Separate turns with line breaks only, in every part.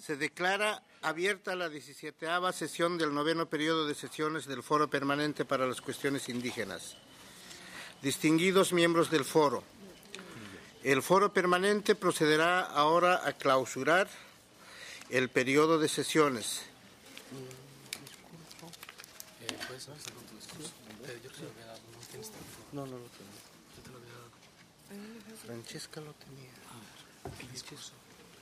Se declara abierta la 17ª sesión del 9º periodo de sesiones del Foro Permanente para las Cuestiones Indígenas. Distinguidos miembros del Foro, el Foro Permanente procederá ahora a clausurar el periodo de sesiones. No lo tengo. Yo te lo había dado. Francesca lo tenía. El discurso.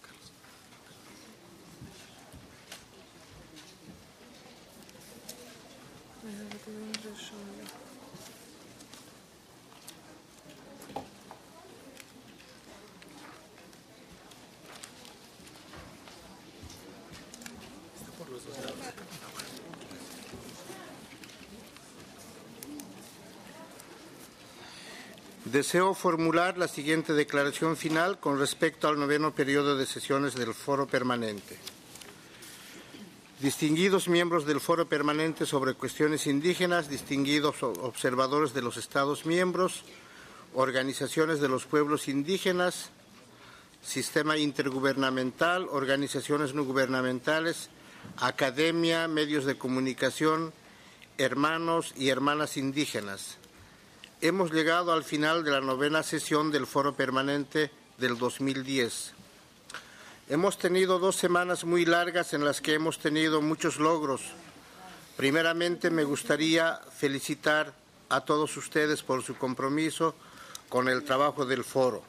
Deseo formular la siguiente declaración final con respecto al 9º periodo de sesiones del Foro Permanente. Distinguidos miembros del Foro Permanente sobre Cuestiones Indígenas, distinguidos observadores de los Estados miembros, organizaciones de los pueblos indígenas, sistema intergubernamental, organizaciones no gubernamentales, academia, medios de comunicación, hermanos y hermanas indígenas. Hemos llegado al final de la 9ª sesión del Foro Permanente del 2010. Hemos tenido 2 semanas muy largas en las que hemos tenido muchos logros. Primeramente, me gustaría felicitar a todos ustedes por su compromiso con el trabajo del Foro.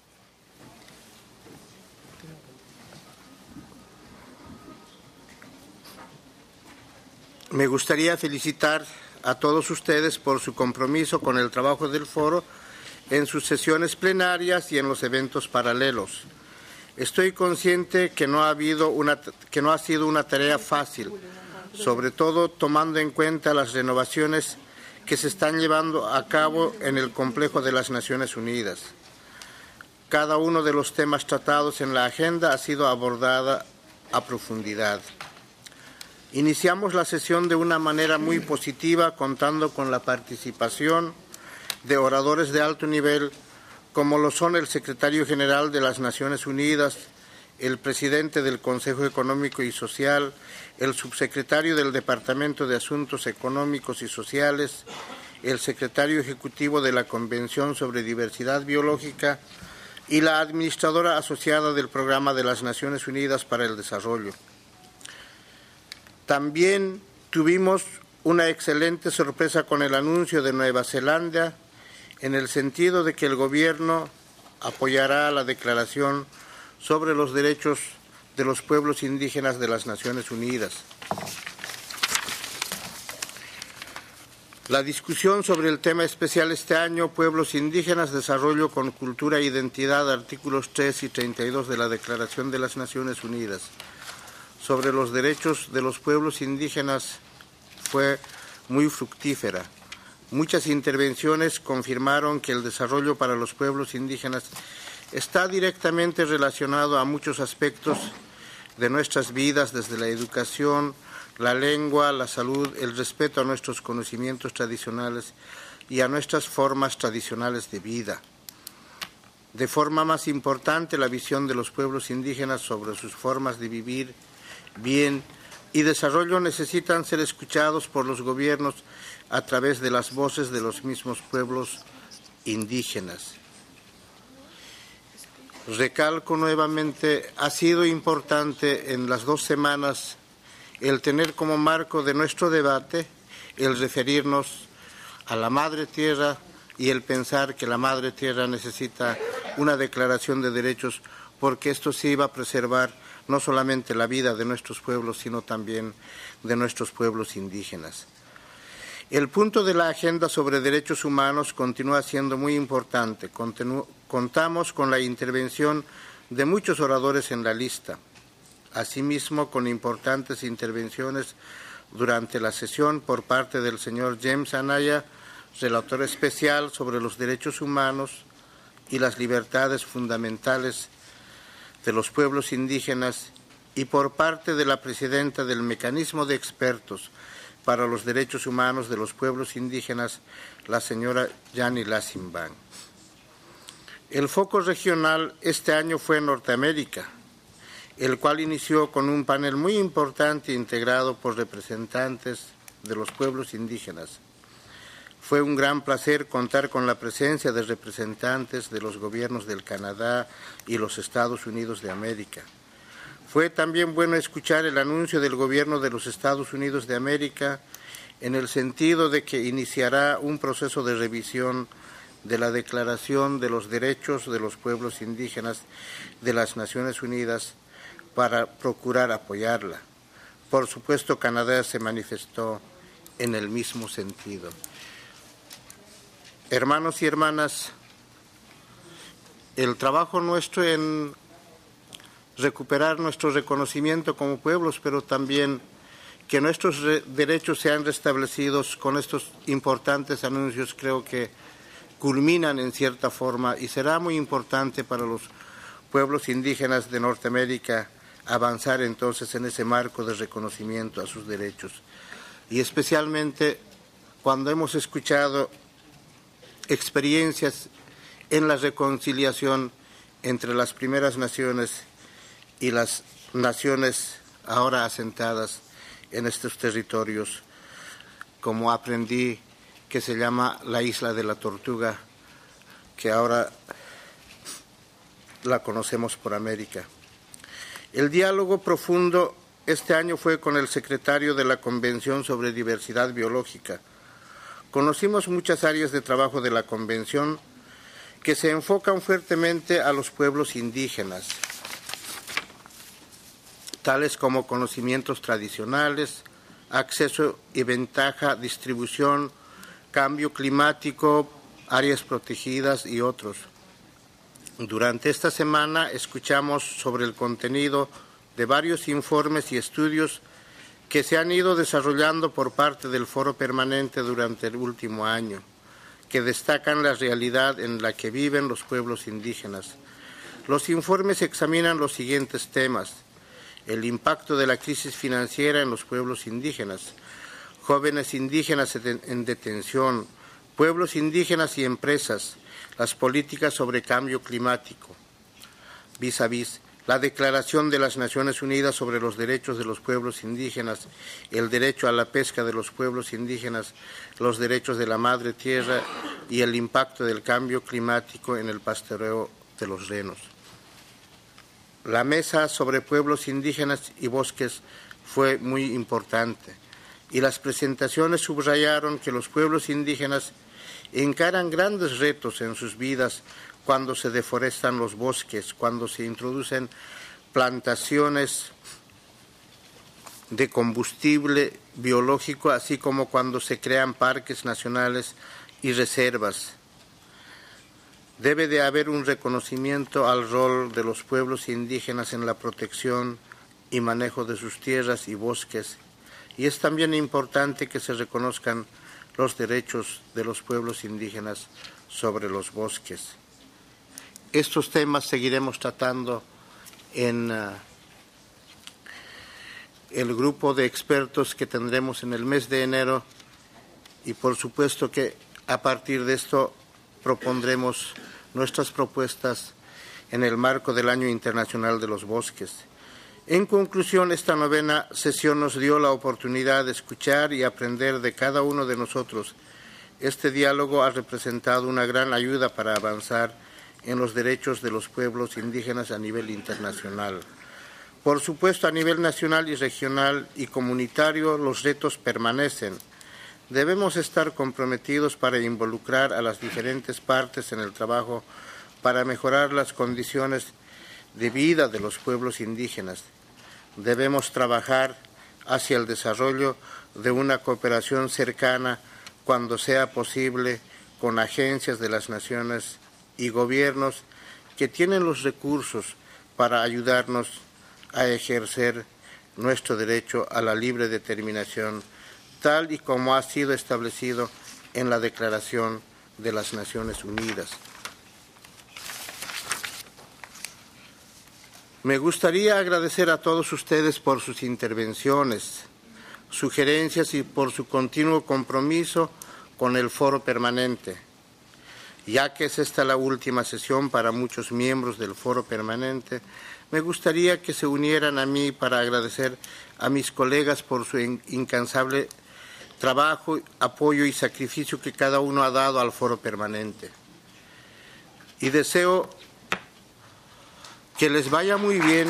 Me gustaría felicitar a todos ustedes por su compromiso con el trabajo del Foro en sus sesiones plenarias y en los eventos paralelos. Estoy consciente que no ha sido una tarea fácil, sobre todo tomando en cuenta las renovaciones que se están llevando a cabo en el complejo de las Naciones Unidas. Cada uno de los temas tratados en la agenda ha sido abordada a profundidad. Iniciamos la sesión de una manera muy positiva, contando con la participación de oradores de alto nivel, como lo son el secretario general de las Naciones Unidas, el presidente del Consejo Económico y Social, el subsecretario del Departamento de Asuntos Económicos y Sociales, el secretario ejecutivo de la Convención sobre Diversidad Biológica y la administradora asociada del Programa de las Naciones Unidas para el Desarrollo. También tuvimos una excelente sorpresa con el anuncio de Nueva Zelanda, en el sentido de que el gobierno apoyará la Declaración sobre los Derechos de los Pueblos Indígenas de las Naciones Unidas. La discusión sobre el tema especial este año, Pueblos Indígenas, Desarrollo con Cultura e Identidad, artículos 3 y 32 de la Declaración de las Naciones Unidas, sobre los derechos de los pueblos indígenas fue muy fructífera. Muchas intervenciones confirmaron que el desarrollo para los pueblos indígenas está directamente relacionado a muchos aspectos de nuestras vidas, desde la educación, la lengua, la salud, el respeto a nuestros conocimientos tradicionales y a nuestras formas tradicionales de vida. De forma más importante, la visión de los pueblos indígenas sobre sus formas de vivir bien y desarrollo necesitan ser escuchados por los gobiernos a través de las voces de los mismos pueblos indígenas. Recalco nuevamente, ha sido importante en las 2 semanas el tener como marco de nuestro debate el referirnos a la Madre Tierra y el pensar que la Madre Tierra necesita una declaración de derechos, porque esto sí va a preservar no solamente la vida de nuestros pueblos, sino también de nuestros pueblos indígenas. El punto de la agenda sobre derechos humanos continúa siendo muy importante. Contamos con la intervención de muchos oradores en la lista, asimismo con importantes intervenciones durante la sesión por parte del señor James Anaya, relator especial sobre los derechos humanos y las libertades fundamentales de los pueblos indígenas, y por parte de la presidenta del Mecanismo de Expertos para los Derechos Humanos de los Pueblos Indígenas, la señora Yani Lassinban. El foco regional este año fue Norteamérica, el cual inició con un panel muy importante integrado por representantes de los pueblos indígenas. Fue un gran placer contar con la presencia de representantes de los gobiernos del Canadá y los Estados Unidos de América. Fue también bueno escuchar el anuncio del gobierno de los Estados Unidos de América en el sentido de que iniciará un proceso de revisión de la Declaración de los Derechos de los Pueblos Indígenas de las Naciones Unidas para procurar apoyarla. Por supuesto, Canadá se manifestó en el mismo sentido. Hermanos y hermanas, el trabajo nuestro en recuperar nuestro reconocimiento como pueblos, pero también que nuestros derechos sean restablecidos con estos importantes anuncios, creo que culminan en cierta forma y será muy importante para los pueblos indígenas de Norteamérica avanzar entonces en ese marco de reconocimiento a sus derechos. Y especialmente cuando hemos escuchado experiencias en la reconciliación entre las primeras naciones y las naciones ahora asentadas en estos territorios, como aprendí que se llama la Isla de la Tortuga, que ahora la conocemos por América. El diálogo profundo este año fue con el secretario de la Convención sobre Diversidad Biológica. Conocimos muchas áreas de trabajo de la Convención que se enfocan fuertemente a los pueblos indígenas, tales como conocimientos tradicionales, acceso y ventaja, distribución, cambio climático, áreas protegidas y otros. Durante esta semana escuchamos sobre el contenido de varios informes y estudios que se han ido desarrollando por parte del Foro Permanente durante el último año, que destacan la realidad en la que viven los pueblos indígenas. Los informes examinan los siguientes temas: el impacto de la crisis financiera en los pueblos indígenas, jóvenes indígenas en detención, pueblos indígenas y empresas, las políticas sobre cambio climático, vis a vis, la Declaración de las Naciones Unidas sobre los Derechos de los Pueblos Indígenas, el derecho a la pesca de los pueblos indígenas, los derechos de la madre tierra y el impacto del cambio climático en el pastoreo de los renos. La mesa sobre pueblos indígenas y bosques fue muy importante y las presentaciones subrayaron que los pueblos indígenas encaran grandes retos en sus vidas cuando se deforestan los bosques, cuando se introducen plantaciones de combustible biológico, así como cuando se crean parques nacionales y reservas. Debe de haber un reconocimiento al rol de los pueblos indígenas en la protección y manejo de sus tierras y bosques, y es también importante que se reconozcan los derechos de los pueblos indígenas sobre los bosques. Estos temas seguiremos tratando en el grupo de expertos que tendremos en el mes de enero y por supuesto que a partir de esto propondremos nuestras propuestas en el marco del Año Internacional de los Bosques. En conclusión, esta novena sesión nos dio la oportunidad de escuchar y aprender de cada uno de nosotros. Este diálogo ha representado una gran ayuda para avanzar en los derechos de los pueblos indígenas a nivel internacional. Por supuesto, a nivel nacional y regional y comunitario, los retos permanecen. Debemos estar comprometidos para involucrar a las diferentes partes en el trabajo para mejorar las condiciones de vida de los pueblos indígenas. Debemos trabajar hacia el desarrollo de una cooperación cercana cuando sea posible con agencias de las naciones y gobiernos que tienen los recursos para ayudarnos a ejercer nuestro derecho a la libre determinación, tal y como ha sido establecido en la Declaración de las Naciones Unidas. Me gustaría agradecer a todos ustedes por sus intervenciones, sugerencias y por su continuo compromiso con el Foro Permanente, ya que es esta la última sesión para muchos miembros del Foro Permanente. me gustaría que se unieran a mí para agradecer a mis colegas por su incansable trabajo, apoyo y sacrificio que cada uno ha dado al Foro Permanente. Y deseo que les vaya muy bien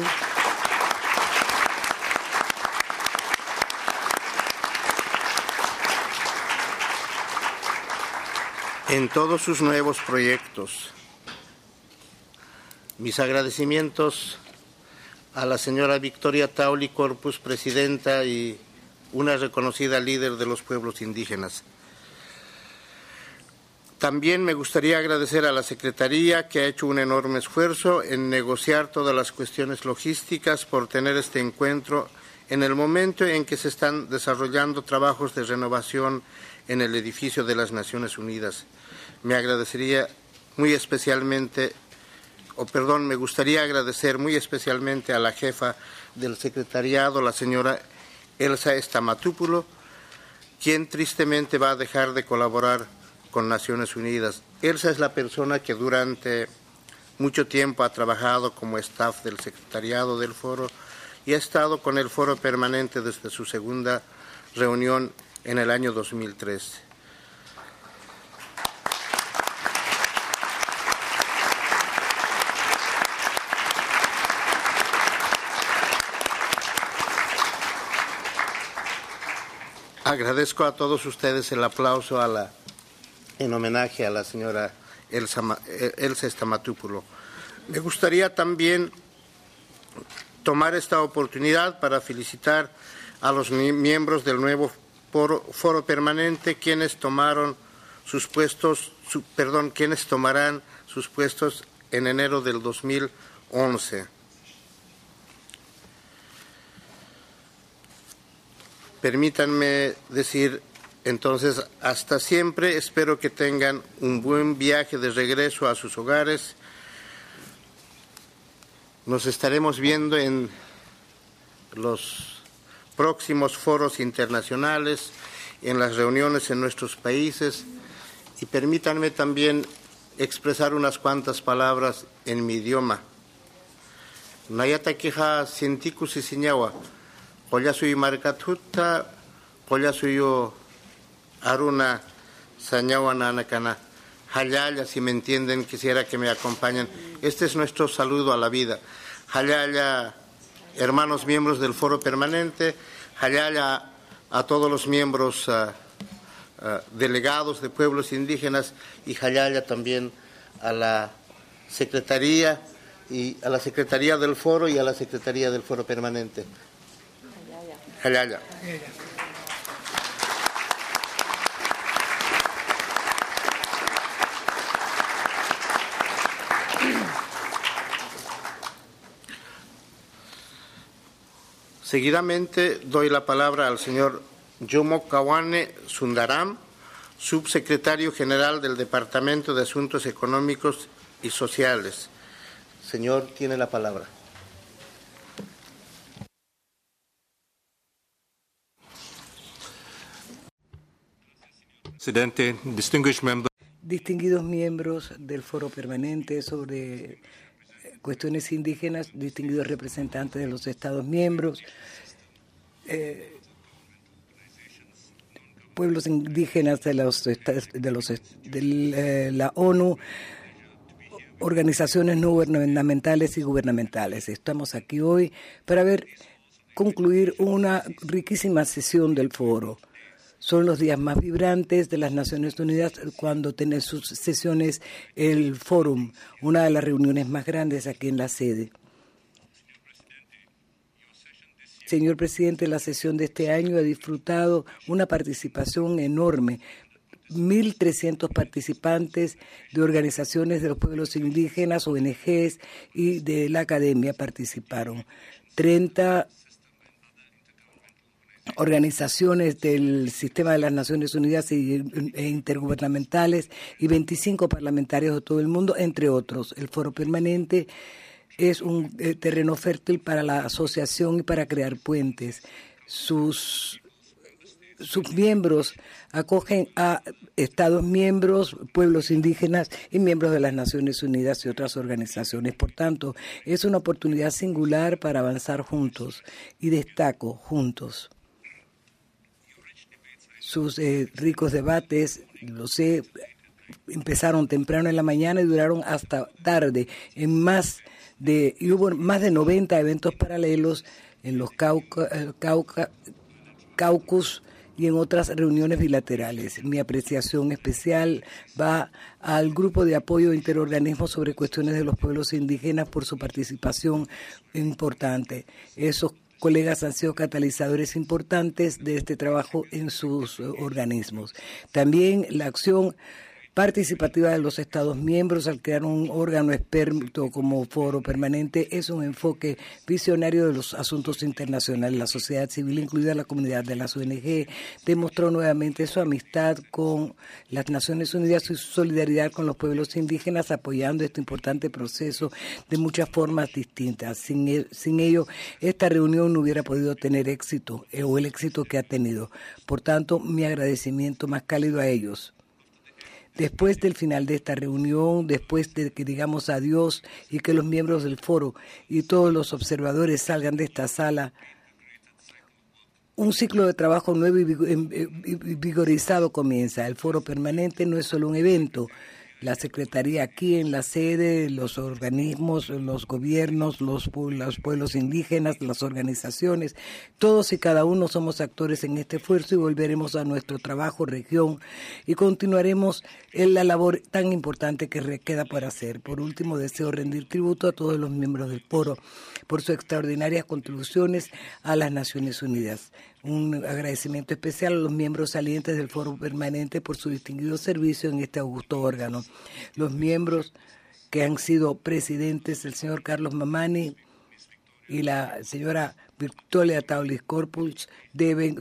en todos sus nuevos proyectos. Mis agradecimientos a la señora Victoria Tauli Corpus, presidenta y una reconocida líder de los pueblos indígenas. También me gustaría agradecer a la Secretaría, que ha hecho un enorme esfuerzo en negociar todas las cuestiones logísticas por tener este encuentro en el momento en que se están desarrollando trabajos de renovación en el edificio de las Naciones Unidas. Me gustaría agradecer muy especialmente a la jefa del secretariado, la señora Elsa Estamatúpulo, quien tristemente va a dejar de colaborar con Naciones Unidas. Elsa es la persona que durante mucho tiempo ha trabajado como staff del secretariado del foro y ha estado con el Foro Permanente desde su segunda reunión en el año 2013. Agradezco a todos ustedes el aplauso en homenaje a la señora Elsa Estamatúpulo. Me gustaría también tomar esta oportunidad para felicitar a los miembros del nuevo Foro Permanente, quienes tomarán sus puestos en enero del 2011. Permítanme decir entonces, hasta siempre. Espero que tengan un buen viaje de regreso a sus hogares. Nos estaremos viendo en los próximos foros internacionales, en las reuniones en nuestros países, y permítanme también expresar unas cuantas palabras en mi idioma. Nayatakiha Sintiku Sisiñawa. Kolla suyo markatutta, kolla suyo aruna sañawa nanakana. Hayaya, si me entienden, quisiera que me acompañen. Este es nuestro saludo a la vida. Hayaya, hermanos miembros del Foro Permanente. Hayaya a todos los miembros delegados de pueblos indígenas, y Hayaya también a la Secretaría del Foro y a la Secretaría del Foro Permanente. Hayaya. Seguidamente doy la palabra al señor Jomo Kawane Sundaram, subsecretario general del Departamento de Asuntos Económicos y Sociales. Señor, tiene la palabra.
Presidente,
distinguidos miembros del Foro Permanente sobre cuestiones indígenas, distinguidos representantes de los Estados miembros, pueblos indígenas de la ONU, organizaciones no gubernamentales y gubernamentales. Estamos aquí hoy para concluir una riquísima sesión del foro. Son los días más vibrantes de las Naciones Unidas cuando tiene sus sesiones el Fórum, una de las reuniones más grandes aquí en la sede. Señor presidente, la sesión de este año ha disfrutado una participación enorme. 1.300 participantes de organizaciones de los pueblos indígenas, ONGs y de la academia participaron. 30 organizaciones del sistema de las Naciones Unidas e intergubernamentales y 25 parlamentarios de todo el mundo, entre otros. El Foro Permanente es un terreno fértil para la asociación y para crear puentes. Sus sus miembros acogen a Estados miembros, pueblos indígenas y miembros de las Naciones Unidas y otras organizaciones. Por tanto, es una oportunidad singular para avanzar juntos, y destaco juntos. Sus ricos debates, lo sé, empezaron temprano en la mañana y duraron hasta tarde. Y hubo más de 90 eventos paralelos en los Caucus y en otras reuniones bilaterales. Mi apreciación especial va al Grupo de Apoyo Interorganismos sobre Cuestiones de los Pueblos Indígenas por su participación importante. Esos colegas han sido catalizadores importantes de este trabajo en sus organismos. También la acción participativa de los Estados miembros al crear un órgano experto como foro permanente es un enfoque visionario de los asuntos internacionales. La sociedad civil, incluida la comunidad de las ONG, demostró nuevamente su amistad con las Naciones Unidas y su solidaridad con los pueblos indígenas, apoyando este importante proceso de muchas formas distintas. Sin ello, esta reunión no hubiera podido tener éxito o el éxito que ha tenido. Por tanto, mi agradecimiento más cálido a ellos. Después del final de esta reunión, después de que digamos adiós y que los miembros del foro y todos los observadores salgan de esta sala, un ciclo de trabajo nuevo y vigorizado comienza. El foro permanente no es solo un evento. La Secretaría aquí en la sede, los organismos, los gobiernos, los pueblos indígenas, las organizaciones, todos y cada uno somos actores en este esfuerzo y volveremos a nuestro trabajo, región, y continuaremos en la labor tan importante que queda por hacer. Por último, deseo rendir tributo a todos los miembros del foro por sus extraordinarias contribuciones a las Naciones Unidas. Un agradecimiento especial a los miembros salientes del Foro Permanente por su distinguido servicio en este augusto órgano. Los miembros que han sido presidentes, el señor Carlos Mamani y la señora Victoria Taulis Corpus, deben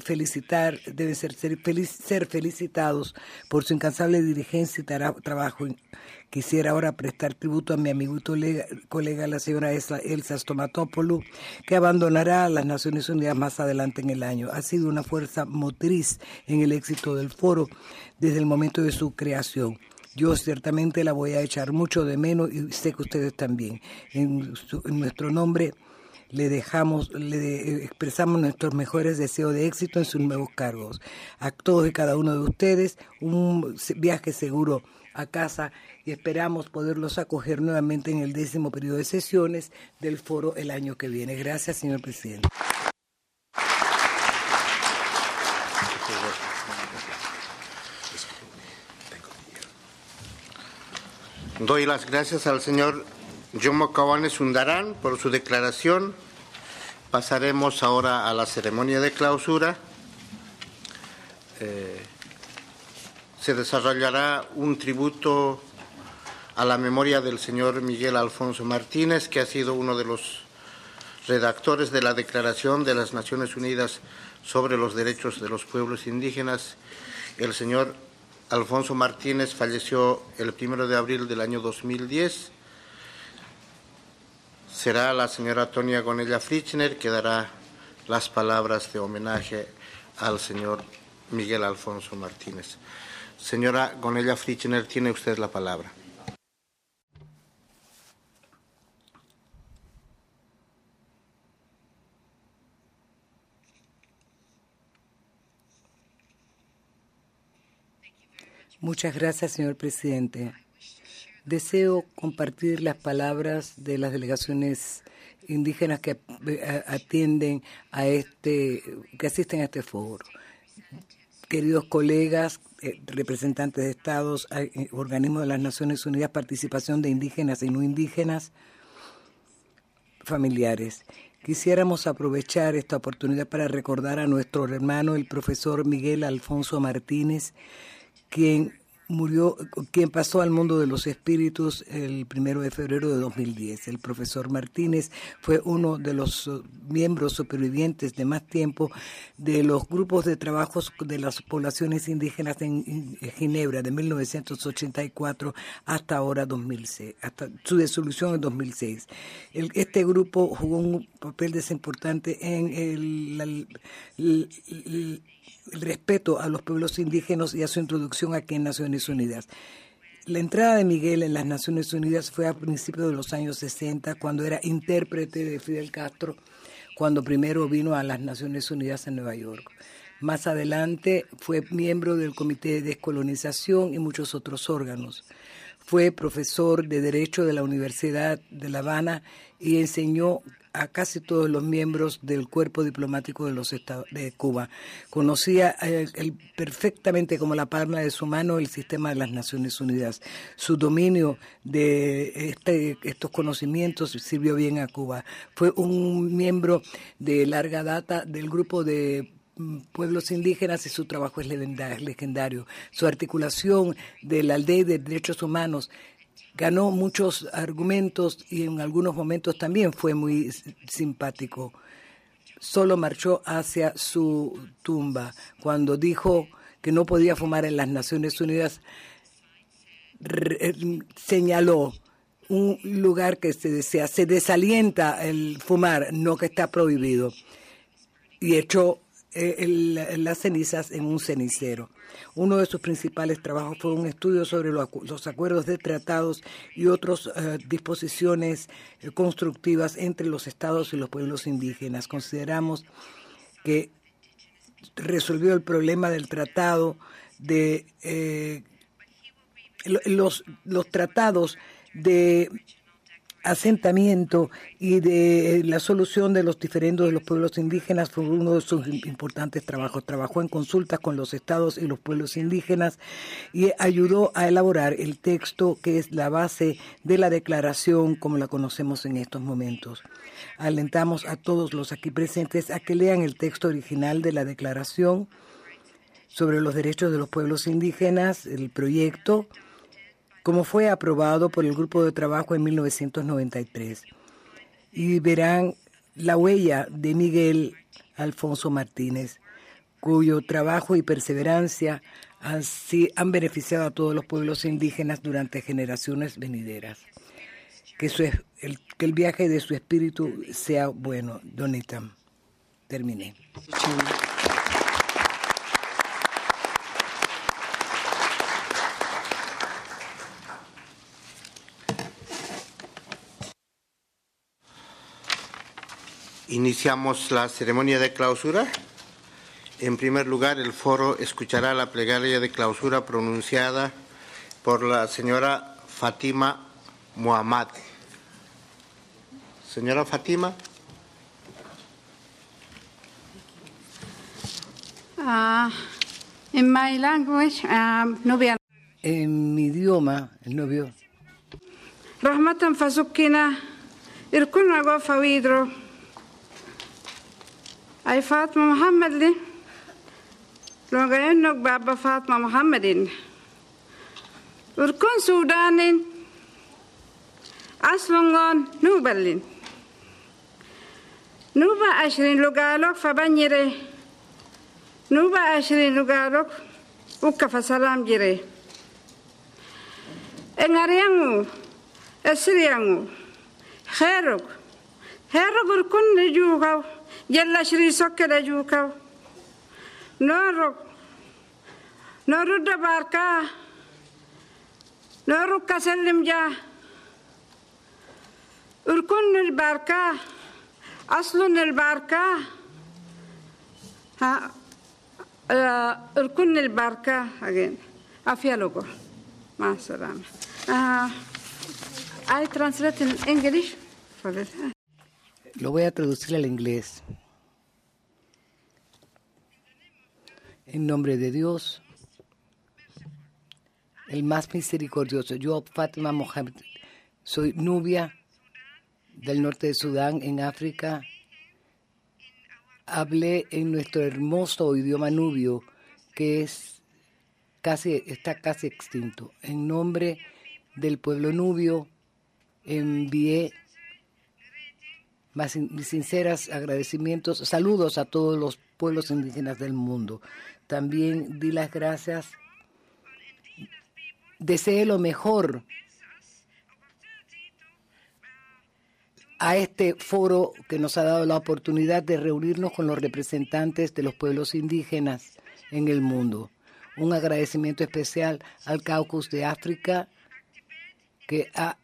ser felicitados por su incansable diligencia y trabajo. Quisiera ahora prestar tributo a mi amigo y colega, la señora Elsa Stomatopoulos, que abandonará las Naciones Unidas más adelante en el año. Ha sido una fuerza motriz en el éxito del foro desde el momento de su creación. Yo ciertamente la voy a echar mucho de menos y sé que ustedes también. En nuestro nombre le expresamos nuestros mejores deseos de éxito en sus nuevos cargos. A todos y cada uno de ustedes, un viaje seguro a casa y esperamos poderlos acoger nuevamente en el 10º periodo de sesiones del foro el año que viene. Gracias, señor presidente.
Doy las gracias al señor Jomo Kawane Sundarán por su declaración. Pasaremos ahora a la ceremonia de clausura. Se desarrollará un tributo a la memoria del señor Miguel Alfonso Martínez, que ha sido uno de los redactores de la Declaración de las Naciones Unidas sobre los Derechos de los Pueblos Indígenas. El señor Alfonso Martínez falleció el 1 de abril del año 2010. Será la señora Tonia Gonella Fritzner que dará las palabras de homenaje al señor Miguel Alfonso Martínez. Señora Gonella Fritzner, tiene usted la palabra.
Muchas gracias, señor presidente. Deseo compartir las palabras de las delegaciones indígenas que asisten a este foro. Queridos colegas, representantes de estados, organismos de las Naciones Unidas, participación de indígenas y no indígenas, familiares. Quisiéramos aprovechar esta oportunidad para recordar a nuestro hermano, el profesor Miguel Alfonso Martínez, quien quien pasó al mundo de los espíritus el 1 de febrero de 2010. El profesor Martínez fue uno de los miembros supervivientes de más tiempo de los grupos de trabajos de las poblaciones indígenas en Ginebra de 1984 hasta ahora 2006, hasta su disolución en 2006. Este grupo jugó un papel desimportante en el respeto a los pueblos indígenas y a su introducción aquí en Naciones Unidas. La entrada de Miguel en las Naciones Unidas fue a principios de los años 60, cuando era intérprete de Fidel Castro, cuando primero vino a las Naciones Unidas en Nueva York. Más adelante fue miembro del Comité de Descolonización y muchos otros órganos. Fue profesor de Derecho de la Universidad de La Habana y enseñó a casi todos los miembros del cuerpo diplomático de los Estados de Cuba. Conocía perfectamente como la palma de su mano el sistema de las Naciones Unidas. Su dominio de estos conocimientos sirvió bien a Cuba. Fue un miembro de larga data del grupo de pueblos indígenas y su trabajo es legendario. Su articulación de la ley de derechos humanos ganó muchos argumentos y en algunos momentos también fue muy simpático. Solo marchó hacia su tumba cuando dijo que no podía fumar en las Naciones Unidas. Señaló un lugar que se desea, se desalienta el fumar, no que está prohibido, y echó las cenizas en un cenicero. Uno de sus principales trabajos fue un estudio sobre los acuerdos de tratados y otras disposiciones constructivas entre los estados y los pueblos indígenas. Consideramos que resolvió el problema del tratado de los tratados de asentamiento y de la solución de los diferendos de los pueblos indígenas fue uno de sus importantes trabajos. Trabajó en consultas con los estados y los pueblos indígenas y ayudó a elaborar el texto que es la base de la declaración como la conocemos en estos momentos. Alentamos a todos los aquí presentes a que lean el texto original de la declaración sobre los derechos de los pueblos indígenas, el proyecto, como fue aprobado por el Grupo de Trabajo en 1993. Y verán la huella de Miguel Alfonso Martínez, cuyo trabajo y perseverancia han beneficiado a todos los pueblos indígenas durante generaciones venideras. Que el viaje de su espíritu sea bueno. Donita, terminé.
Iniciamos la ceremonia de clausura. En primer lugar, el foro escuchará la plegaria de clausura pronunciada por la señora Fátima Muhammad. Señora Fátima.
In my language, Nubia.
En mi idioma, el novio.
Rahmatan fasukina, irkun agua fawidro. Ay Fatma Muhammad li, lo gayenok baba Fatma Muhammadin. Irkun Sudanin, aslungon Nubalin. Nuba ashrin lugalok fabanyire. Nuba ashrin lugalok ukka fasalam jire. Engariangu, esriangu, khairuk irkun nejukaw. Yalla shri sokke da jukaw noruk da barka noruk kasellim ja urkun el barka aslun el barka urkun el barka again afia logo ma salama. I translate in English for this.
Lo voy a traducir al inglés. En nombre de Dios, el más misericordioso. Yo, Fátima Mohamed, soy nubia del norte de Sudán, en África. Hablé en nuestro hermoso idioma nubio, que es está casi extinto. En nombre del pueblo nubio envié mis sinceros agradecimientos, saludos a todos los pueblos indígenas del mundo. También di las gracias, deseé lo mejor a este foro que nos ha dado la oportunidad de reunirnos con los representantes de los pueblos indígenas en el mundo. Un agradecimiento especial al Caucus de África, que ha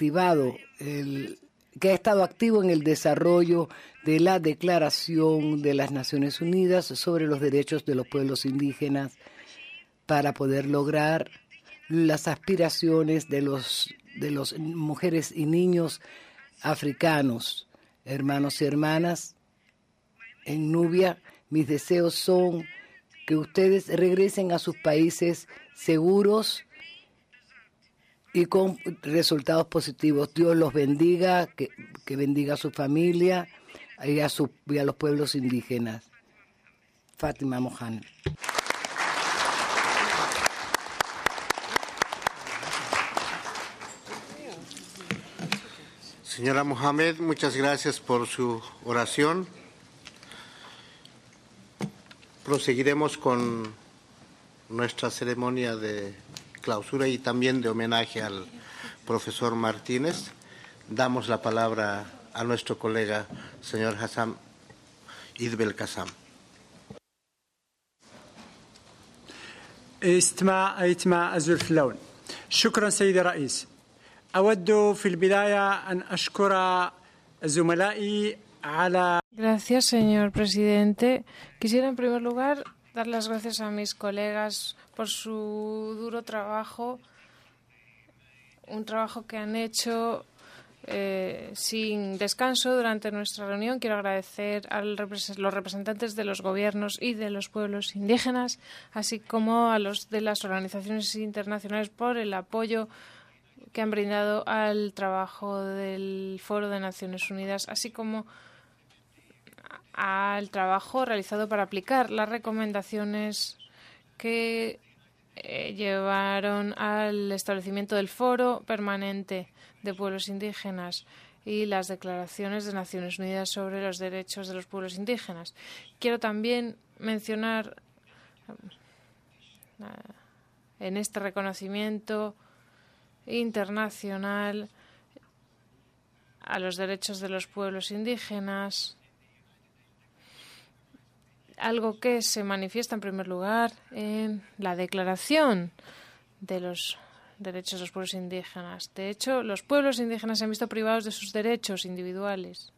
estado activo en el desarrollo de la Declaración de las Naciones Unidas sobre los derechos de los pueblos indígenas para poder lograr las aspiraciones de los mujeres y niños africanos. Hermanos y hermanas, en Nubia, mis deseos son que ustedes regresen a sus países seguros y con resultados positivos. Dios los bendiga, que bendiga a su familia y a los pueblos indígenas. Fátima Mohamed.
Señora Mohamed, muchas gracias por su oración. Proseguiremos con nuestra ceremonia de clausura y también de homenaje al profesor Martínez. Damos la palabra a nuestro colega, señor Hassam Belkacem.
اجتماع أزول اللون. شكرا سيدي الرئيس. أود في البداية أن أشكر زملائي على.
Gracias, señor presidente. Quisiera, en primer lugar, dar las gracias a mis colegas por su duro trabajo, un trabajo que han hecho sin descanso durante nuestra reunión. Quiero agradecer a los representantes de los gobiernos y de los pueblos indígenas, así como a los de las organizaciones internacionales por el apoyo que han brindado al trabajo del Foro de Naciones Unidas, así como al trabajo realizado para aplicar las recomendaciones que llevaron al establecimiento del Foro Permanente de Pueblos Indígenas y las declaraciones de Naciones Unidas sobre los derechos de los pueblos indígenas. Quiero también mencionar en este reconocimiento internacional a los derechos de los pueblos indígenas, algo que se manifiesta en primer lugar en la Declaración de los Derechos de los Pueblos Indígenas. De hecho, los pueblos indígenas se han visto privados de sus derechos individuales.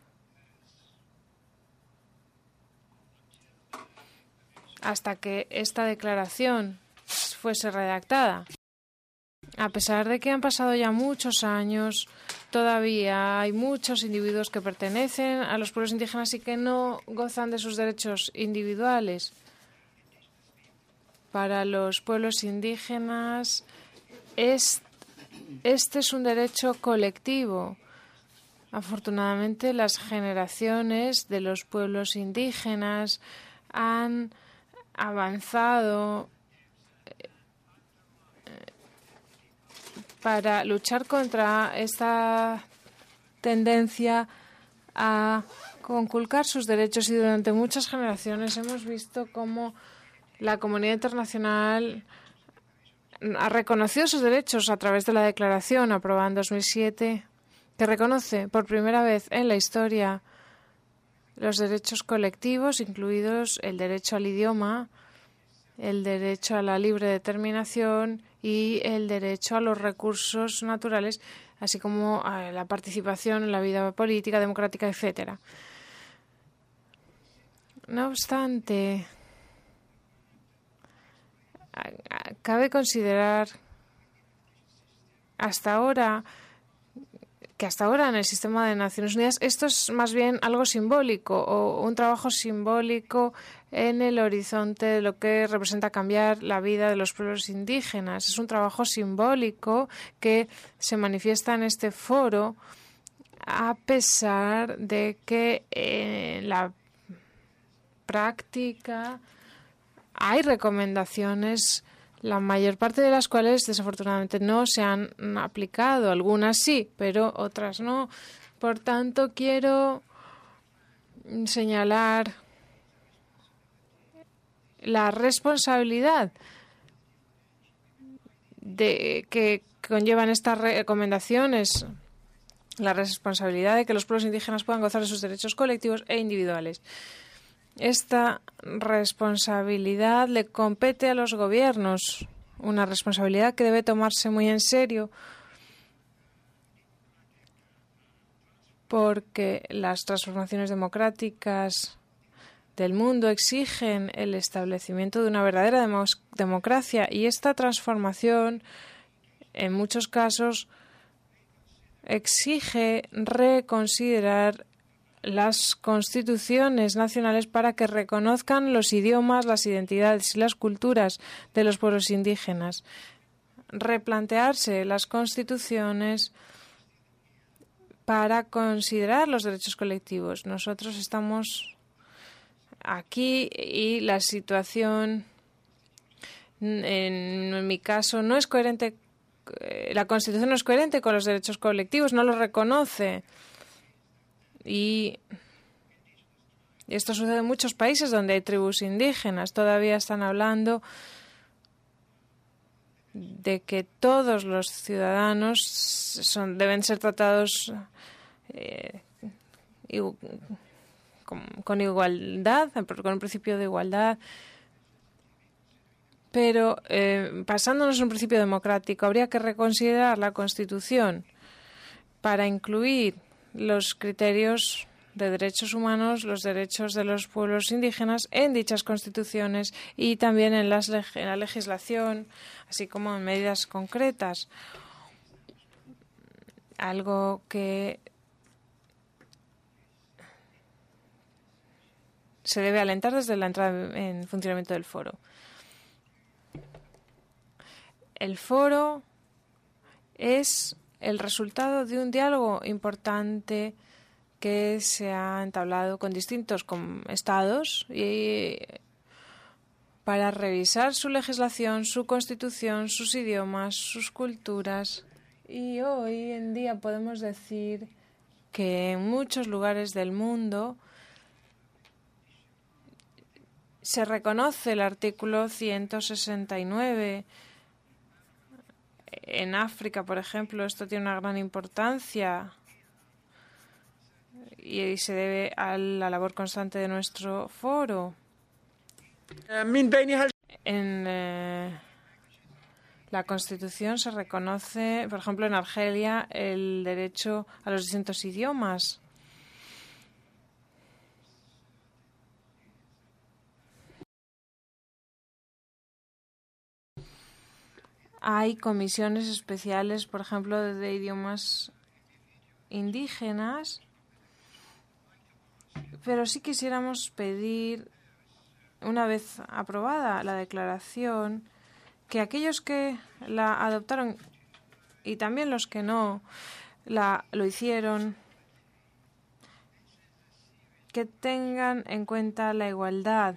Hasta que esta declaración fuese redactada. A pesar de que han pasado ya muchos años, todavía hay muchos individuos que pertenecen a los pueblos indígenas y que no gozan de sus derechos individuales. Para los pueblos indígenas, este es un derecho colectivo. Afortunadamente, las generaciones de los pueblos indígenas han avanzado para luchar contra esta tendencia a conculcar sus derechos, y durante muchas generaciones hemos visto cómo la comunidad internacional ha reconocido sus derechos a través de la declaración aprobada en 2007, que reconoce por primera vez en la historia los derechos colectivos, incluidos el derecho al idioma, el derecho a la libre determinación y el derecho a los recursos naturales, así como a la participación en la vida política, democrática, etc. No obstante, cabe considerar que hasta ahora en el sistema de Naciones Unidas esto es más bien algo simbólico, o un trabajo simbólico en el horizonte de lo que representa cambiar la vida de los pueblos indígenas. Es un trabajo simbólico que se manifiesta en este foro, a pesar de que en la práctica hay recomendaciones la mayor parte de las cuales desafortunadamente no se han aplicado. Algunas sí, pero otras no. Por tanto, quiero señalar la responsabilidad que conllevan estas recomendaciones, la responsabilidad de que los pueblos indígenas puedan gozar de sus derechos colectivos e individuales. Esta responsabilidad le compete a los gobiernos, una responsabilidad que debe tomarse muy en serio, porque las transformaciones democráticas del mundo exigen el establecimiento de una verdadera democracia, y esta transformación, en muchos casos, exige reconsiderar las constituciones nacionales para que reconozcan los idiomas, las identidades y las culturas de los pueblos indígenas. Replantearse las constituciones para considerar los derechos colectivos. Nosotros estamos aquí y la situación, en mi caso, no es coherente. La Constitución no es coherente con los derechos colectivos, no los reconoce. Y esto sucede en muchos países donde hay tribus indígenas. Todavía están hablando de que todos los ciudadanos deben ser tratados con igualdad, con un principio de igualdad. Pero basándonos en un principio democrático, habría que reconsiderar la Constitución para incluir los criterios de derechos humanos, los derechos de los pueblos indígenas en dichas constituciones y también en la legislación, así como en medidas concretas. Algo que se debe alentar desde la entrada en funcionamiento del foro. El foro es el resultado de un diálogo importante que se ha entablado con distintos estados y para revisar su legislación, su constitución, sus idiomas, sus culturas. Y hoy en día podemos decir que en muchos lugares del mundo se reconoce el artículo 169. En África, por ejemplo, esto tiene una gran importancia y se debe a la labor constante de nuestro foro. En la Constitución se reconoce, por ejemplo, en Argelia, el derecho a los distintos idiomas. Hay comisiones especiales, por ejemplo, de idiomas indígenas, pero sí quisiéramos pedir, una vez aprobada la declaración, que aquellos que la adoptaron y también los que no lo hicieron, que tengan en cuenta la igualdad,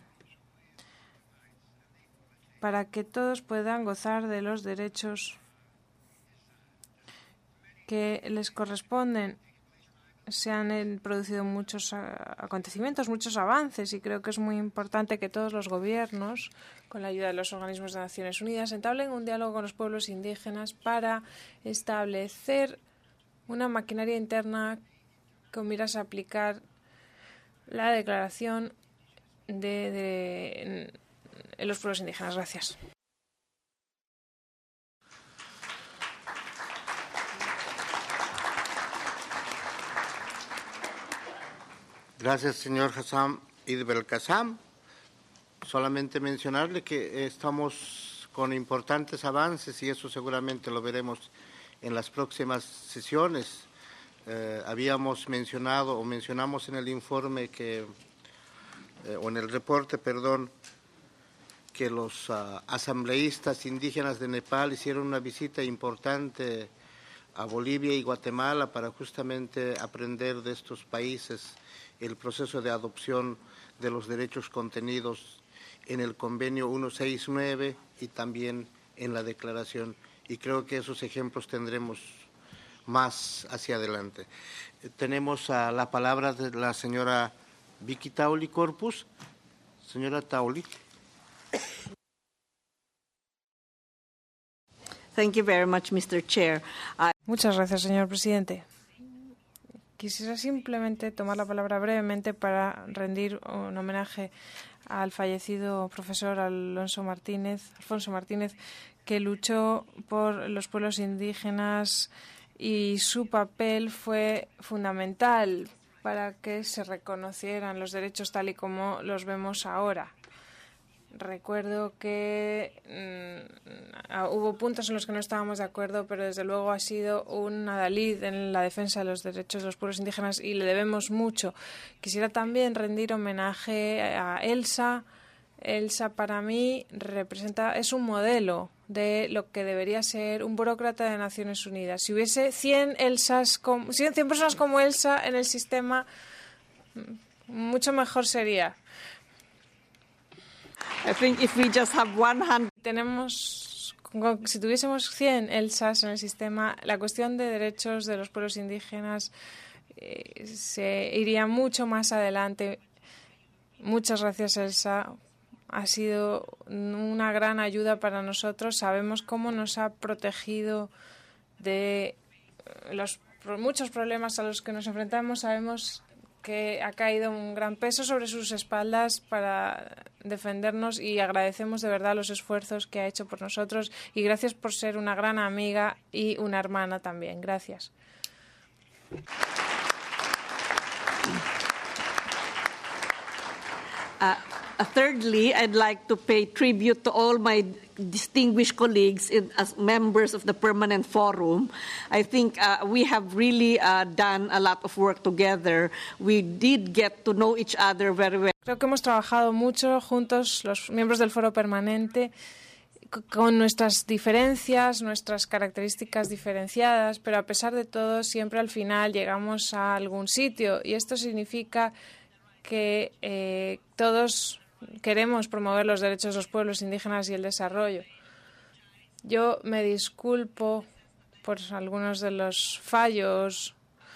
para que todos puedan gozar de los derechos que les corresponden. Se han producido muchos acontecimientos, muchos avances, y creo que es muy importante que todos los gobiernos, con la ayuda de los organismos de Naciones Unidas, entablen un diálogo con los pueblos indígenas para establecer una maquinaria interna con miras a aplicar la declaración de los pueblos indígenas. Gracias.
Gracias, señor Hassam Belkacem. Solamente mencionarle que estamos con importantes avances y eso seguramente lo veremos en las próximas sesiones. Habíamos mencionado o mencionamos en el informe o en el reporte, que los asambleístas indígenas de Nepal hicieron una visita importante a Bolivia y Guatemala para justamente aprender de estos países el proceso de adopción de los derechos contenidos en el convenio 169 y también en la declaración, y creo que esos ejemplos tendremos más hacia adelante. Tenemos a la palabra de la señora Vicky Tauli Corpus. Señora Tauli.
Thank you very much, Mr. Chair.
Muchas gracias, señor presidente. Quisiera simplemente tomar la palabra brevemente para rendir un homenaje al fallecido profesor Alfonso Martínez, que luchó por los pueblos indígenas y su papel fue fundamental para que se reconocieran los derechos tal y como los vemos ahora. Recuerdo que hubo puntos en los que no estábamos de acuerdo, pero desde luego ha sido un adalid en la defensa de los derechos de los pueblos indígenas y le debemos mucho. Quisiera también rendir homenaje a Elsa. Elsa para mí es un modelo de lo que debería ser un burócrata de Naciones Unidas. Si hubiese 100 personas como Elsa en el sistema, mucho mejor sería.
I think if we just have 100...
Si tuviésemos 100 Elsas en el sistema, la cuestión de derechos de los pueblos indígenas se iría mucho más adelante. Muchas gracias, Elsa. Ha sido una gran ayuda para nosotros. Sabemos cómo nos ha protegido de los muchos problemas a los que nos enfrentamos. Sabemos que ha caído un gran peso sobre sus espaldas para defendernos y agradecemos de verdad los esfuerzos que ha hecho por nosotros y gracias por ser una gran amiga y una hermana también. Gracias.
Thirdly, I'd like to pay tribute to all my distinguished colleagues as members of the Permanent Forum. I think we have really done a lot of work together. We did get to know each other very well.
Creo que hemos trabajado mucho juntos, los miembros del Foro Permanente, con nuestras diferencias, nuestras características diferenciadas, pero a pesar de todo, siempre al final llegamos a algún sitio y esto significa que todos queremos promover los derechos de los pueblos indígenas y el desarrollo. Yo me disculpo por algunos de los fallos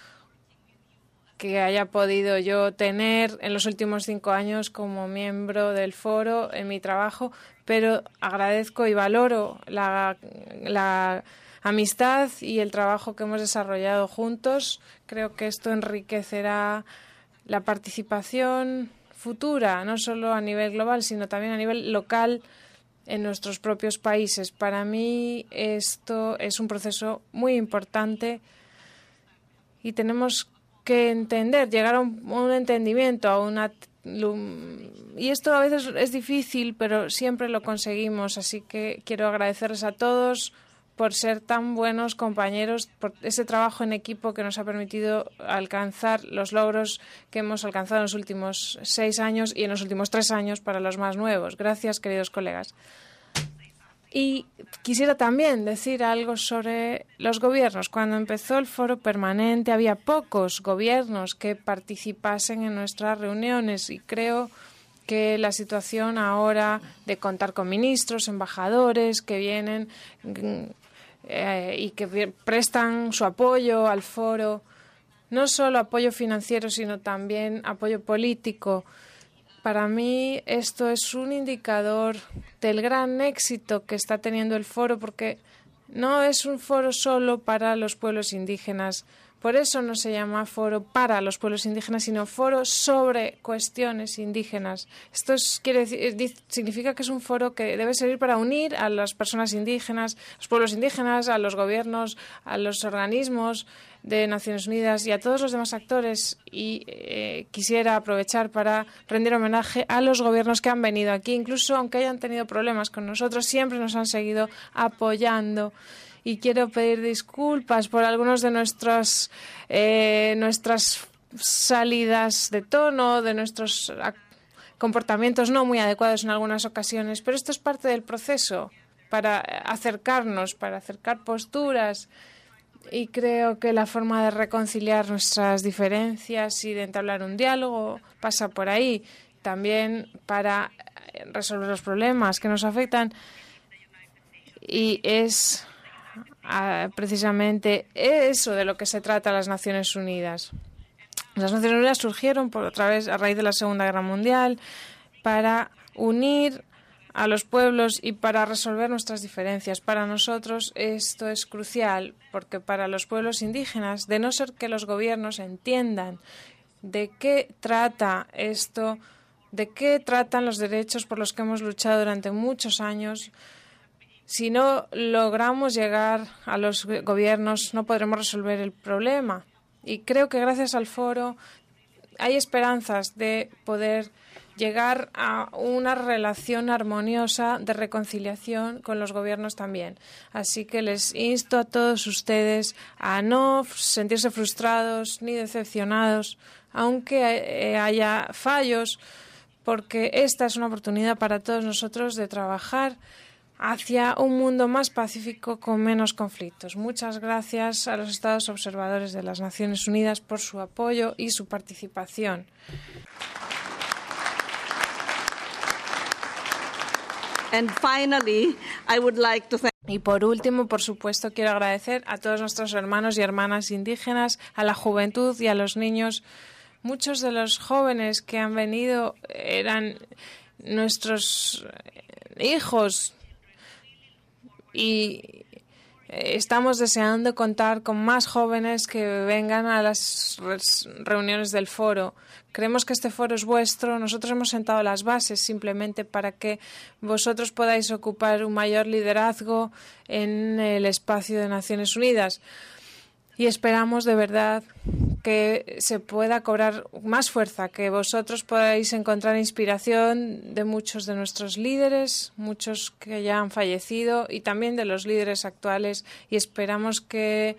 que haya podido yo tener en los últimos 5 años como miembro del foro en mi trabajo, pero agradezco y valoro la amistad y el trabajo que hemos desarrollado juntos. Creo que esto enriquecerá la participación futura, no solo a nivel global, sino también a nivel local en nuestros propios países. Para mí esto es un proceso muy importante y tenemos que entender, llegar a un entendimiento, y esto a veces es difícil, pero siempre lo conseguimos. Así que quiero agradecerles a todos por ser tan buenos compañeros, por ese trabajo en equipo que nos ha permitido alcanzar los logros que hemos alcanzado en los últimos 6 años y en los últimos 3 años para los más nuevos. Gracias, queridos colegas. Y quisiera también decir algo sobre los gobiernos. Cuando empezó el Foro Permanente había pocos gobiernos que participasen en nuestras reuniones y creo que la situación ahora de contar con ministros, embajadores que vienen y que prestan su apoyo al foro, no solo apoyo financiero, sino también apoyo político. Para mí esto es un indicador del gran éxito que está teniendo el foro, porque no es un foro solo para los pueblos indígenas. Por eso no se llama foro para los pueblos indígenas, sino foro sobre cuestiones indígenas. Esto significa que es un foro que debe servir para unir a las personas indígenas, los pueblos indígenas, a los gobiernos, a los organismos de Naciones Unidas y a todos los demás actores. Y quisiera aprovechar para rendir homenaje a los gobiernos que han venido aquí, incluso aunque hayan tenido problemas con nosotros, siempre nos han seguido apoyando. Y quiero pedir disculpas por algunos de nuestras salidas de tono, de nuestros comportamientos no muy adecuados en algunas ocasiones, pero esto es parte del proceso para acercarnos, para acercar posturas. Y creo que la forma de reconciliar nuestras diferencias y de entablar un diálogo pasa por ahí. También para resolver los problemas que nos afectan. Y es precisamente eso de lo que se trata las Naciones Unidas. Las Naciones Unidas surgieron a raíz de la Segunda Guerra Mundial para unir a los pueblos y para resolver nuestras diferencias. Para nosotros esto es crucial, porque para los pueblos indígenas, de no ser que los gobiernos entiendan de qué trata esto, de qué tratan los derechos por los que hemos luchado durante muchos años, si no logramos llegar a los gobiernos no podremos resolver el problema. Y creo que gracias al foro hay esperanzas de poder llegar a una relación armoniosa de reconciliación con los gobiernos también. Así que les insto a todos ustedes a no sentirse frustrados ni decepcionados, aunque haya fallos, porque esta es una oportunidad para todos nosotros de trabajar hacia un mundo más pacífico con menos conflictos. Muchas gracias a los Estados observadores de las Naciones Unidas por su apoyo y su participación.
And finally, I would like to thank
Y por último, por supuesto, quiero agradecer a todos nuestros hermanos y hermanas indígenas, a la juventud y a los niños. Muchos de los jóvenes que han venido eran nuestros hijos y estamos deseando contar con más jóvenes que vengan a las reuniones del foro. Creemos que este foro es vuestro. Nosotros hemos sentado las bases simplemente para que vosotros podáis ocupar un mayor liderazgo en el espacio de Naciones Unidas. Y esperamos de verdad que se pueda cobrar más fuerza, que vosotros podáis encontrar inspiración de muchos de nuestros líderes, muchos que ya han fallecido y también de los líderes actuales. Y esperamos que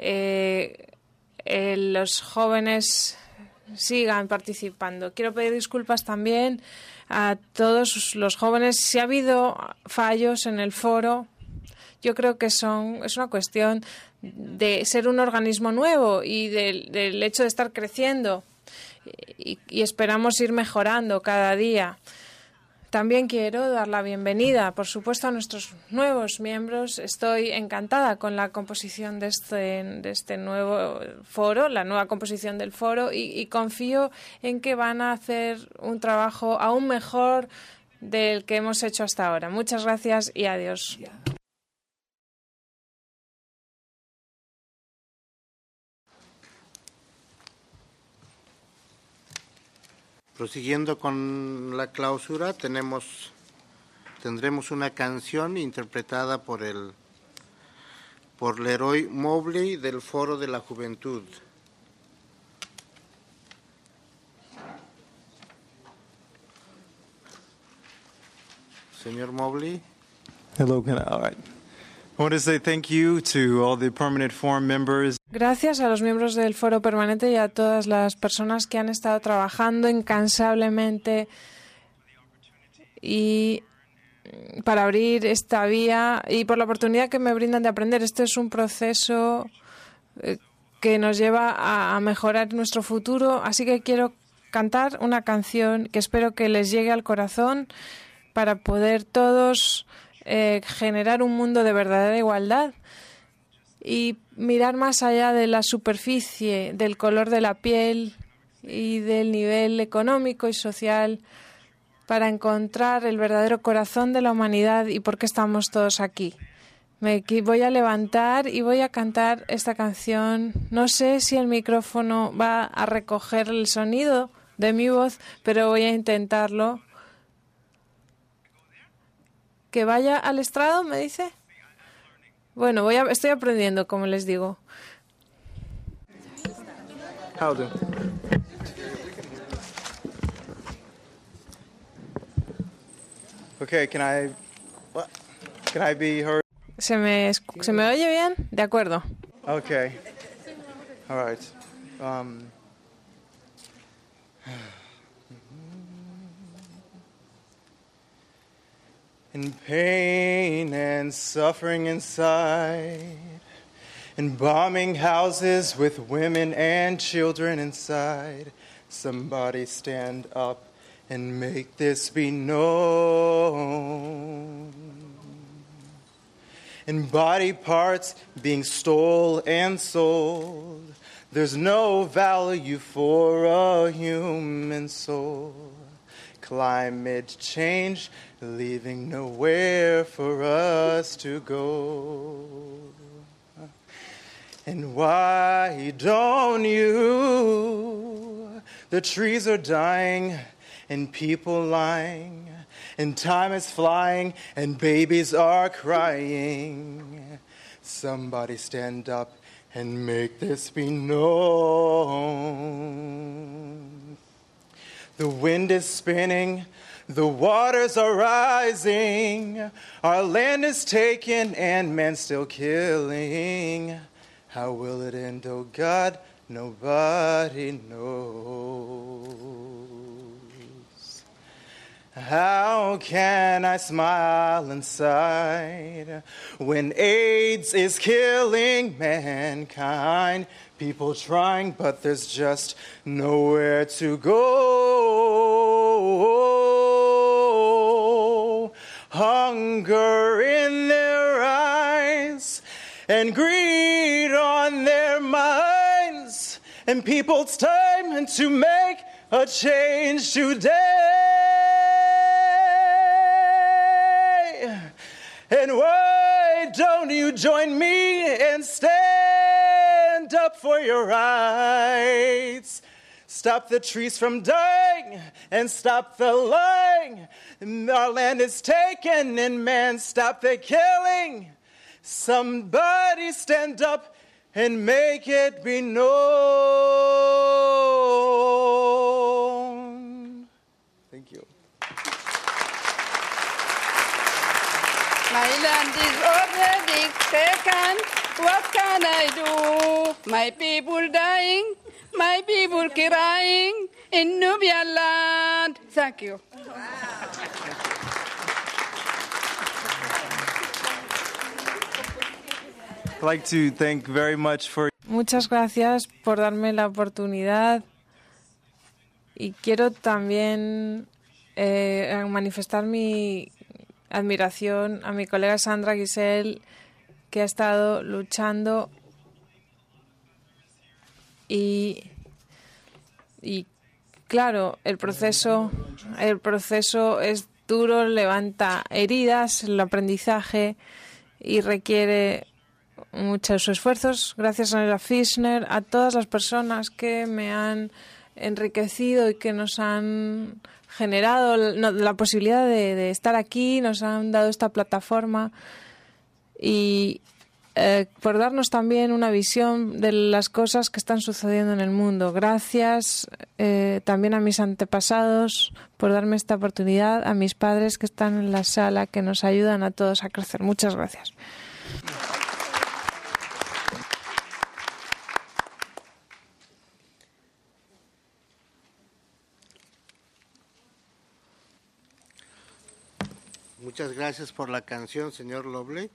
los jóvenes sigan participando. Quiero pedir disculpas también a todos los jóvenes. Si ha habido fallos en el foro, yo creo que es una cuestión de ser un organismo nuevo y del hecho de estar creciendo y esperamos ir mejorando cada día. También quiero dar la bienvenida, por supuesto, a nuestros nuevos miembros. Estoy encantada con la composición de este nuevo foro, la nueva composición del foro, y confío en que van a hacer un trabajo aún mejor del que hemos hecho hasta ahora. Muchas gracias y adiós.
Prosiguiendo con la clausura, tendremos una canción interpretada por Leroy Mobley del Foro de la Juventud. Señor Mobley.
Hello, all right. I want to say thank you to all the Permanent Forum members.
Gracias a los miembros del Foro Permanente y a todas las personas que han estado trabajando incansablemente y para abrir esta vía y por la oportunidad que me brindan de aprender. Este es un proceso que nos lleva a mejorar nuestro futuro, así que quiero cantar una canción que espero que les llegue al corazón para poder todos generar un mundo de verdadera igualdad y mirar más allá de la superficie, del color de la piel y del nivel económico y social para encontrar el verdadero corazón de la humanidad y por qué estamos todos aquí. Me voy a levantar y voy a cantar esta canción. No sé si el micrófono va a recoger el sonido de mi voz, pero voy a intentarlo. ¿Que vaya al estrado, me dice? Bueno, estoy aprendiendo, como les digo.
How do? Okay, can I be heard?
¿Se me oye bien? De acuerdo.
Okay. All right. In pain and suffering inside, in bombing houses with women and children inside, somebody stand up and make this be known. and body parts being stole and sold. There's no value for a human soul. Climate change, leaving nowhere for us to go. And why don't you? The trees are dying and people lying, and time is flying and babies are crying. Somebody stand up and make this be known. The wind is spinning, the waters are rising, our land is taken and men still killing. How will it end, oh God? Nobody knows. How can I smile inside when AIDS is killing mankind? People trying, but there's just nowhere to go. Hunger in their eyes and greed on their minds, and people, it's time to make a change today. And why don't you join me and stand up for your rights? Stop the trees from dying and stop the lying. Our land is taken and man, stop the killing. Somebody stand up and make it be known. Thank you.
My land is already taken. What can I do? My people dying, my people crying in Nubian land. Thank you.
I'd like to thank very much for.
Muchas gracias por darme la oportunidad, y quiero también manifestar mi admiración a mi colega Sandra Giselle, que ha estado luchando y claro, el proceso es duro, levanta heridas, el aprendizaje, y requiere muchos esfuerzos. Gracias a Nela Fischner, a todas las personas que me han enriquecido y que nos han generado la posibilidad de estar aquí, nos han dado esta plataforma, y por darnos también una visión de las cosas que están sucediendo en el mundo. Gracias también a mis antepasados por darme esta oportunidad, a mis padres que están en la sala, que nos ayudan a todos a crecer. Muchas gracias.
Muchas gracias por la canción, señor Lobley.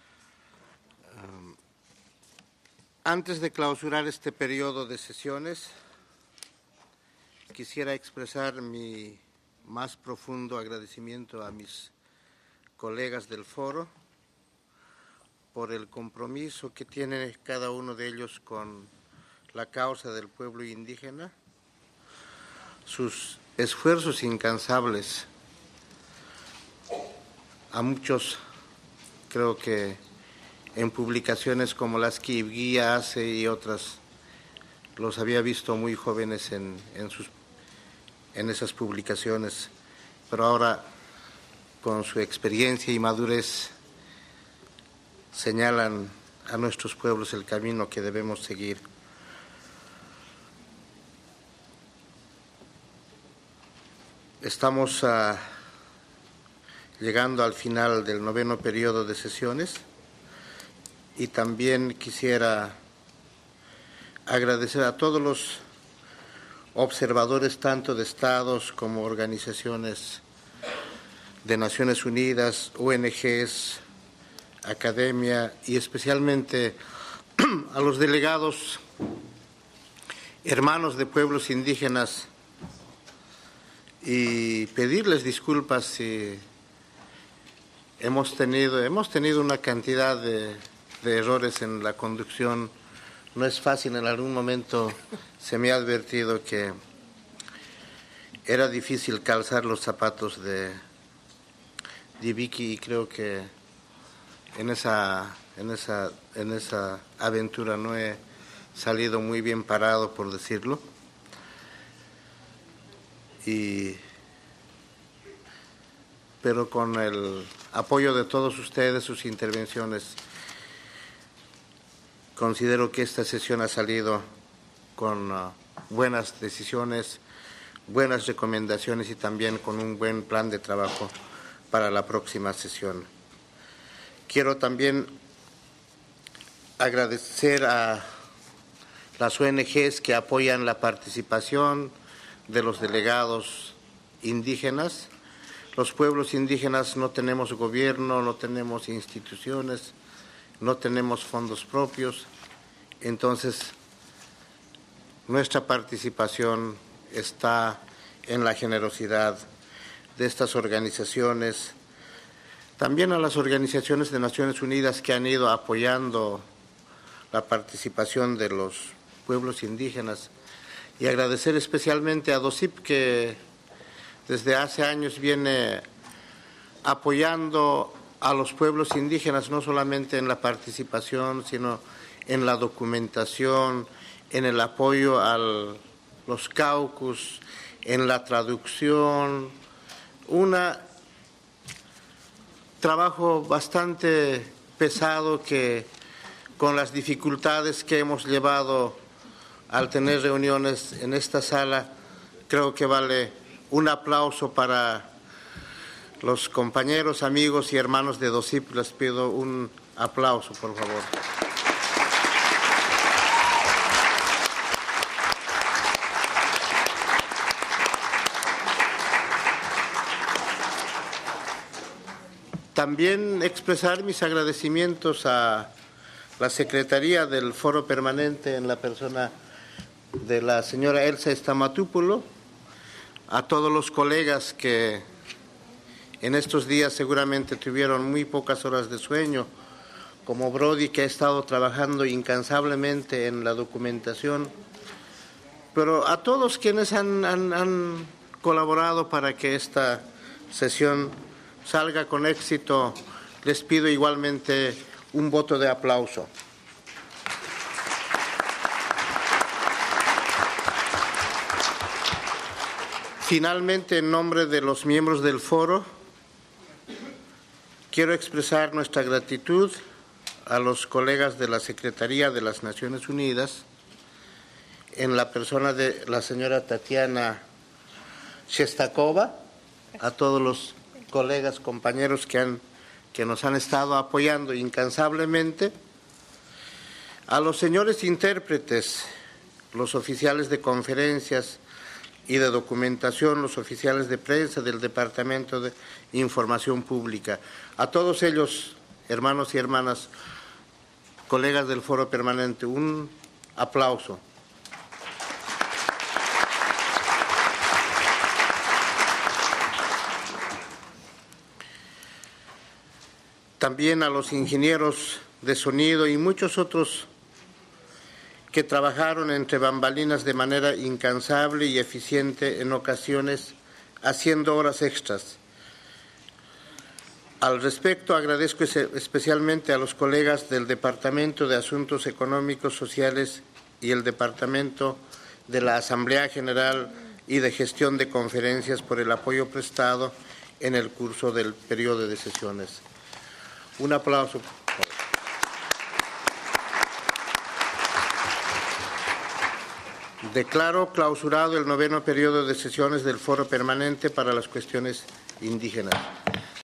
Antes de clausurar este periodo de sesiones, quisiera expresar mi más profundo agradecimiento a mis colegas del foro por el compromiso que tiene cada uno de ellos con la causa del pueblo indígena, sus esfuerzos incansables. A muchos, creo que en publicaciones como las que Ibguía hace y otras, los había visto muy jóvenes en esas publicaciones, pero ahora con su experiencia y madurez señalan a nuestros pueblos el camino que debemos seguir. Estamos llegando al final del 9º periodo de sesiones, y también quisiera agradecer a todos los observadores, tanto de estados como organizaciones de Naciones Unidas, ONGs, academia, y especialmente a los delegados hermanos de pueblos indígenas, y pedirles disculpas si hemos tenido una cantidad de errores en la conducción. No es fácil, en algún momento se me ha advertido que era difícil calzar los zapatos de Vicky, y creo que en esa aventura no he salido muy bien parado, por decirlo. Pero con el apoyo de todos ustedes, sus intervenciones, considero que esta sesión ha salido con buenas decisiones, buenas recomendaciones y también con un buen plan de trabajo para la próxima sesión. Quiero también agradecer a las ONGs que apoyan la participación de los delegados indígenas. Los pueblos indígenas no tenemos gobierno, no tenemos instituciones, no tenemos fondos propios, entonces nuestra participación está en la generosidad de estas organizaciones, también a las organizaciones de Naciones Unidas que han ido apoyando la participación de los pueblos indígenas, y agradecer especialmente a DOCIP, que desde hace años viene apoyando a los pueblos indígenas, no solamente en la participación, sino en la documentación, en el apoyo a los caucus, en la traducción. Un trabajo bastante pesado que, con las dificultades que hemos llevado al tener reuniones en esta sala, creo que vale un aplauso para los compañeros, amigos y hermanos de DOCIP. Les pido un aplauso, por favor. También expresar mis agradecimientos a la Secretaría del Foro Permanente, en la persona de la señora Elsa Stamatopoulos, a todos los colegas que en estos días seguramente tuvieron muy pocas horas de sueño, como Brody, que ha estado trabajando incansablemente en la documentación, pero a todos quienes han colaborado para que esta sesión salga con éxito, les pido igualmente un voto de aplauso. Finalmente, en nombre de los miembros del foro, quiero expresar nuestra gratitud a los colegas de la Secretaría de las Naciones Unidas, en la persona de la señora Tatiana Shestakova, a todos los colegas, compañeros que nos han estado apoyando incansablemente, a los señores intérpretes, los oficiales de conferencias y de documentación, los oficiales de prensa del Departamento de Información Pública. A todos ellos, hermanos y hermanas, colegas del Foro Permanente, un aplauso. También a los ingenieros de sonido y muchos otros que trabajaron entre bambalinas de manera incansable y eficiente, en ocasiones haciendo horas extras. Al respecto, agradezco especialmente a los colegas del Departamento de Asuntos Económicos, Sociales y el Departamento de la Asamblea General y de Gestión de Conferencias por el apoyo prestado en el curso del periodo de sesiones. Un aplauso. Declaro clausurado el 9º periodo de sesiones del Foro Permanente para las Cuestiones Indígenas.